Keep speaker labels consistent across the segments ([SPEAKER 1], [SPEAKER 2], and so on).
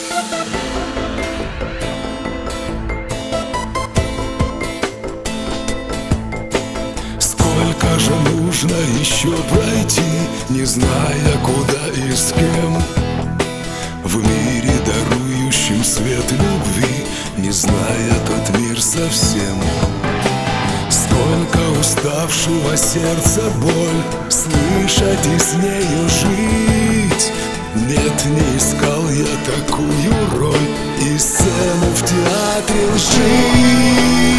[SPEAKER 1] Сколько же нужно еще пройти, не зная куда и с кем, в мире, дарующем свет любви, не зная тот мир совсем. Сколько уставшего сердца боль слышать и с нею жить. Нет, не искал я такую роль и сцену в театре лжи.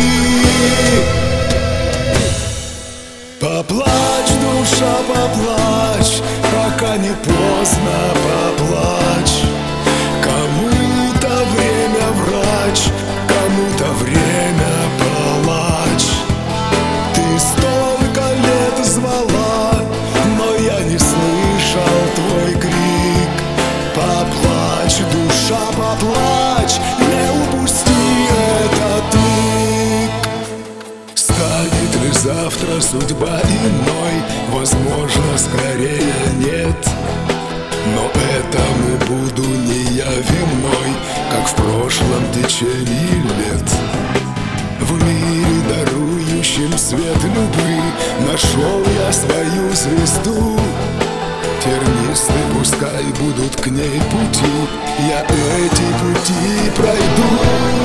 [SPEAKER 1] Поплачь, душа, поплачь, пока не поздно, поплачь. Кому-то время врач, кому-то время палач. Ты столько лет звала, но я не слышал твой крик. Поплачь, душа, поплачь, не упусти этот миг. Станет ли завтра судьба иной? Возможно, скорее нет. Но этому буду не я виной, как в прошлом течении лет. В мире, дарующем свет любви, нашел я свою звезду. Тернисты пускай будут к ней пути, я эти пути пройду.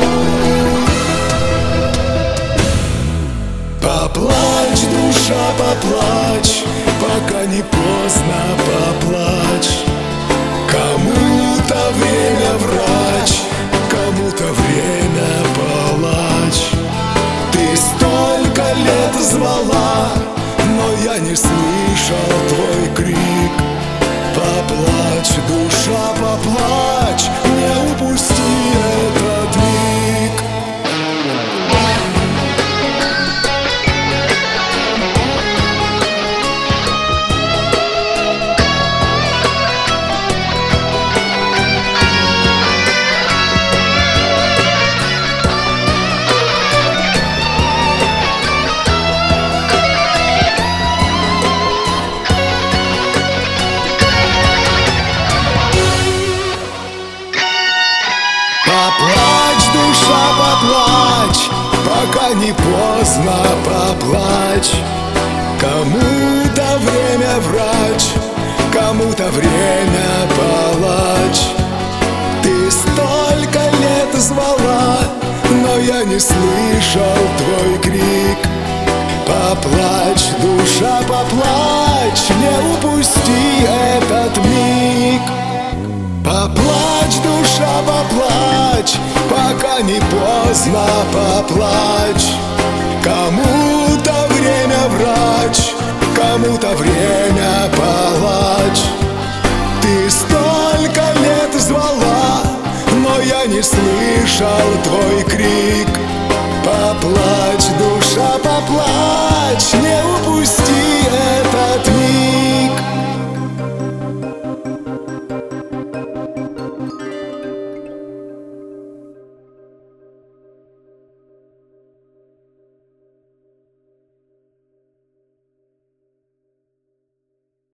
[SPEAKER 1] Поплачь, душа, поплачь, пока не поздно, поплачь. Кому-то время врач, кому-то время палач. Ты столько лет звала, но я не слышал твой крик. Поплачь, душа, поплачь, не упусти этот миг. Поплачь, душа, поплачь, пока не поздно, поплачь. Кому-то время врач, кому-то время палач. Ты столько лет звала, но я не слышал твой крик. Поплачь, душа, поплачь, не упусти этот миг. Поплачь, душа, поплачь, пока не поздно, поплачь. Кому-то время врач, кому-то время палач. Ты столько лет звала, но я не слышал твой крик. Поплачь, душа, поплачь, не упусти это.